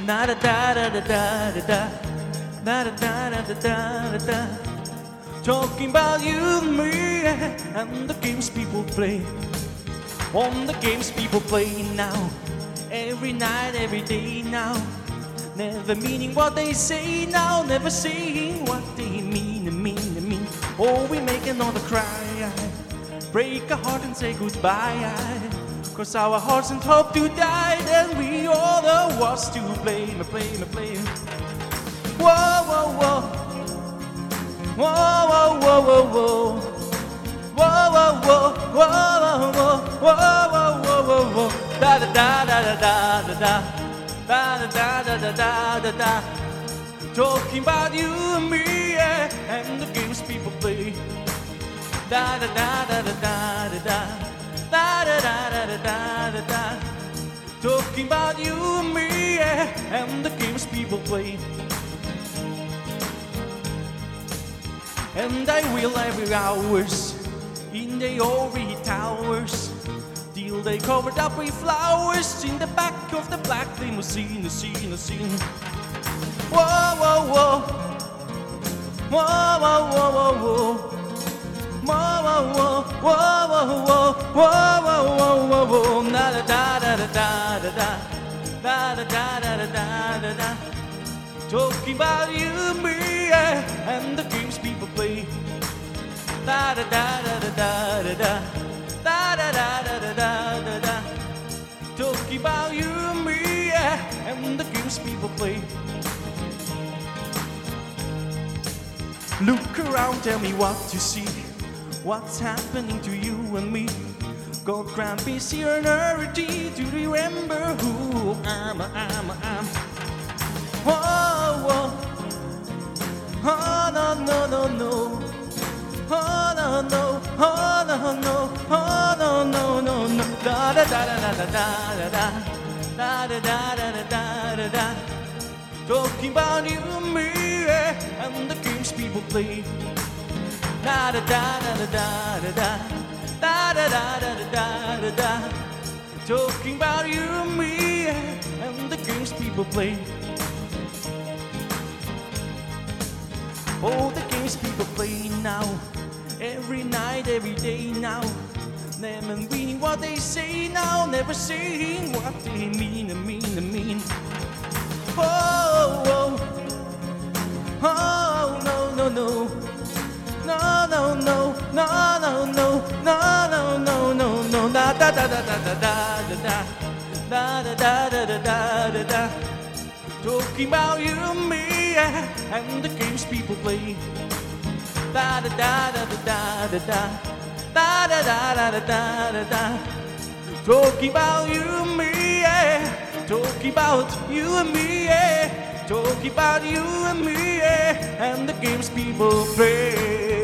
Da da da da da da da da da da da da da. Talking about you and me and the games people play. On the games people play now, every night, every day now. Never meaning what they say now, never saying what they mean. Oh, we make another cry, break a heart and say goodbye. Cause our hearts and hope to die, then we all the was to blame. Whoa, whoa, whoa. Whoa, whoa, whoa, whoa, whoa. Whoa, whoa, whoa, whoa, whoa, whoa, whoa, whoa, whoa. Da da da da da da da da da da da da da da da. Talking about you and me and the games people play. Da da da da da da da da da da da da da da. Talking about you and me and the games people play. And I will every hours in the Ori towers till they covered up with flowers in the back of the black limousine. Whoa, whoa, whoa. Whoa, whoa, whoa, whoa, whoa. Whoa, whoa, whoa, whoa, whoa, whoa, whoa, whoa, whoa. Da da da da da da da da da da da da da. Talking about you and me and the games people play. Da da da da da da da da da da da da da da. Talking about you and me and the games people play. Look around, tell me what you see. What's happening to you and me? God grant me serenity to remember who I'm. Whoa, whoa. Oh, no, no, no, no. Oh, no, no. Oh, no, no. Oh, no, no, no, no. Da da da da da da da da da da da da da da. Talking about you and me and the games people play. Da da da da da da da da da da da da da da. Talking about you and me and the games people play. Oh, the games people play now, every night, every day now. Never meaning what they say now, never saying what they mean. Oh, oh, oh, no, no, no. No, no, no, no, no, no, no, no, no, no, no. Da da da da da da da da da da da da da da da. Talking about you and me and the games people play. Da da da da da da da da da da da da da da. Talking about you and me, talking about you and me, talking about you and me and the games people play.